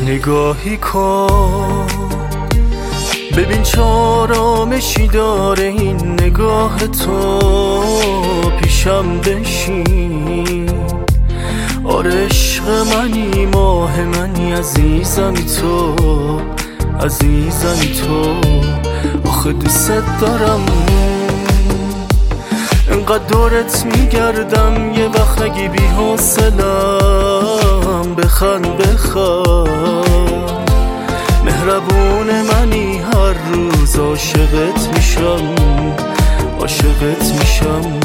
نگاهی کن ببین چه آرامشی داره این نگاه تو، پیشم بشین. آره عشق منی، ماه منی، عزیزمی تو، عزیزمی تو. آخه دوست دارم، انقدر دورت میگردم، یه وقت نگی بی حوصله‌ام. بخند بخند، مهربون منی، هر روز عاشقت میشم، عاشقت میشم.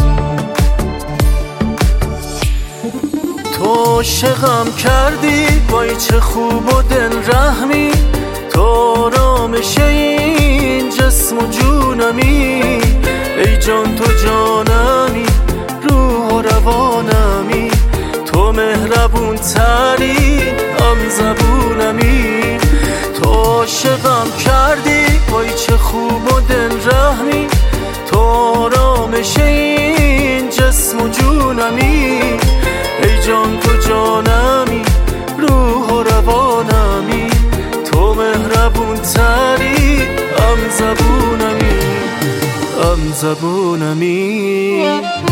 تو عاشقم کردی، وای چه خوب و دل رحمی، تو آرامش این جسم و جونمی. ای جان تو جانمی، روح و روانمی، تو مهربون تری، هم زبونمی. تو عاشقم کردی، وای چه خوب و دل رحمی، تو آرامش این جسم و جونمی. ای جان تو جانمی، روح و روانمی، تو مهربون تری، هم زبونمی، هم زبونمی.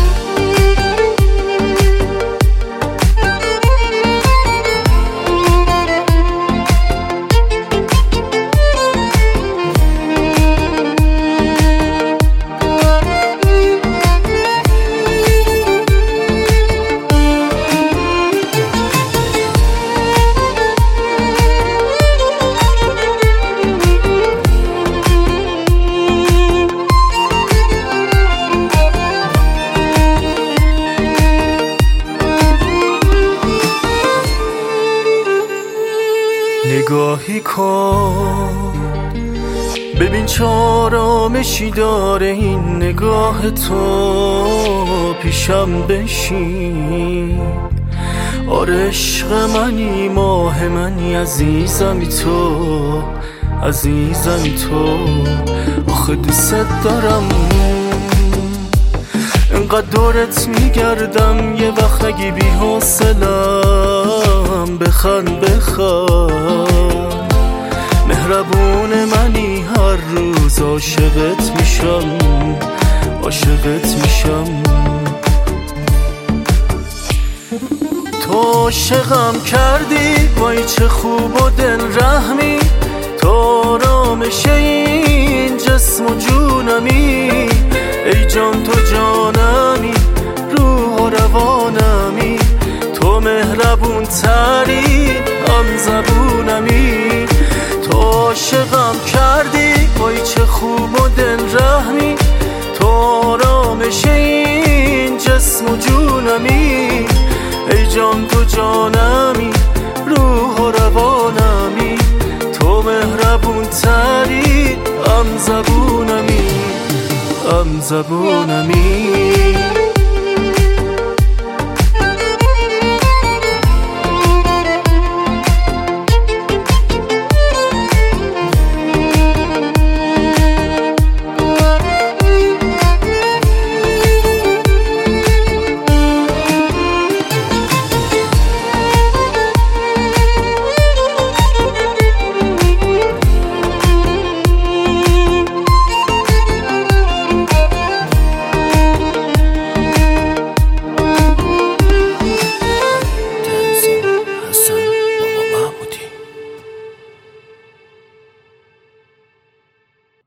نگاهی کن ببین چه آرامشی داره این نگاه تو، پیشم بشین. آره عشق منی، ماه منی، عزیزمی تو، عزیزمی تو. آخه دوست دارم، انقدر دورت میگردم، یه وقت نگی بی حوصله‌ام. بخند بخند، مهربون منی، هر روز عاشقت میشم، عاشقت میشم. تو عاشقم کردی، وای چه خوب و دل رحمی، تو آرامش این جسم و جونمی. ای جان تو جانمی، روح و روانمی، تو مهربون تری، هم زبونمی. تو عاشقم کردی، وای چه خوب و دل رحمی، تو آرامش این جسم و جونمی. ای جان تو جانمی، روح و روانمی، تو مهربون تری، هم زبونمی، هم زبونمی.